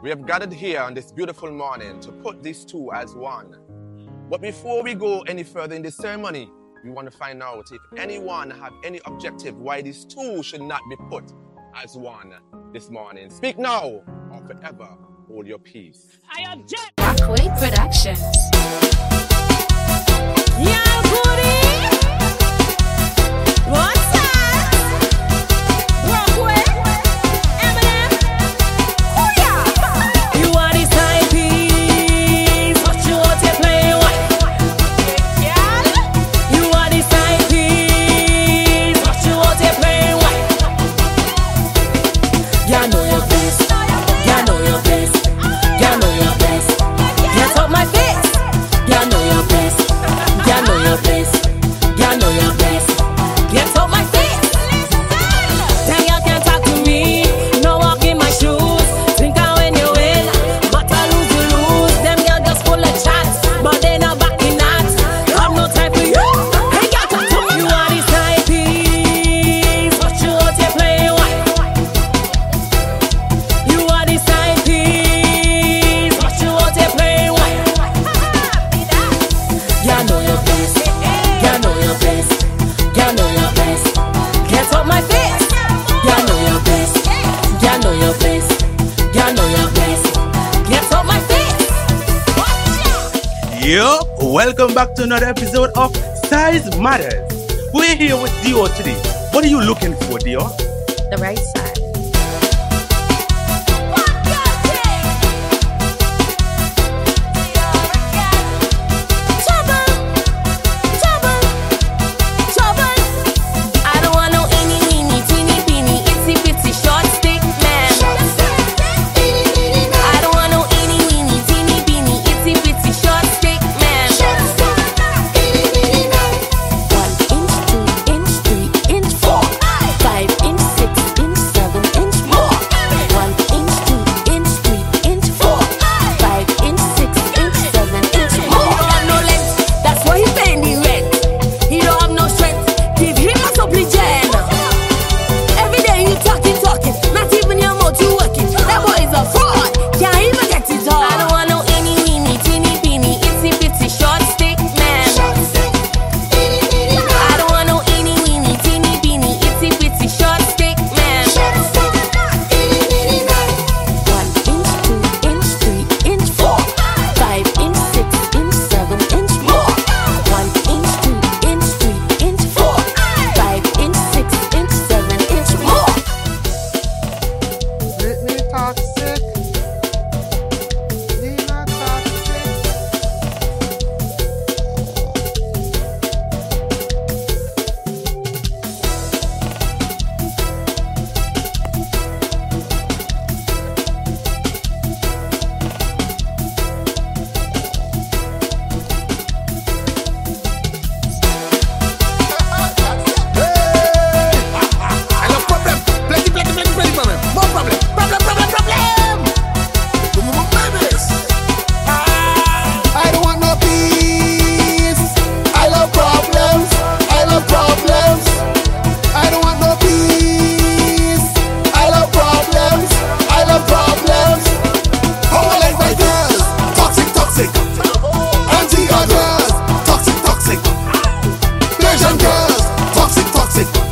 We have gathered here on this beautiful morning to put these two as one. But before we go any further in the ceremony, we want to find out if anyone have any objective why these two should not be put as one this morning. Speak now or forever hold your peace. I object. Rockway Productions. Yeah, booty. What's up? Rockway. Eminem. Booyah. You are the timepiece. What you want to play with? You are the timepiece. What you want to play with? Yeah, know your best. Yeah, know your best. Yeah, know your best. Get up my face. Yeah, know your best. Yeah, know your best. Yeah, know your best. Get up my face. Then you can talk to me. No walk in my shoes. Think I when you win, but I lose you lose. Them girl just full of chat, but they not backing that. Have no time for you. Hey, girl, talk to me. You are the timepiece. What you want to play with? You are the timepiece. What you want to play with? Yeah, know your best. Yeah, know your best. Yeah, know your best. Get up my face. Yeah, know your best. Yeah, know your best. Yeah, know your best. Get up my face. Yo, welcome back to another episode of Size Matters. We're here with Dio today. What are you looking for, Dio? The right side. I don't want no eeny, meeny, teeny, beeny, itsy, bitsy, short stick man. I don't want no eeny, meeny, teeny, beeny, itsy, bitsy, short stick man. 1 inch, 2 inch, 3 inch, 4, 5 inch, 6 inch, 7 inch more. 1 inch, 2 inch, 3 inch, 4, 5 inch, 6 inch, 7 inch more. He don't have no length, that's why he's paying the rent. He don't have no strength, give him a supply gen. Every day you talking, not even your mouth you working. That boy is a fraud, can't even get it all. I don't want no eeny, meeny, teeny, beeny, itsy, bitsy, short stick man. I don't want no eeny, meeny, teeny, beeny, itsy, bitsy, short stick man. 1 inch, 2 inch, 3 inch, 4, 5 inch, 6 inch, 7 inch more. 1 inch, 2 inch, 3 inch, 4, 5 inch, 6 inch, 7 inch more. Britney toxic. Nina toxic. I love problem. Plenty problem. More problem. Problem. Come on, babies. I don't want no peace. I love problems. I love problems. I don't want no peace. I love problems. I love problems. How I like my girls. Toxic. Anti girls. Toxic. Persian girls. Toxic.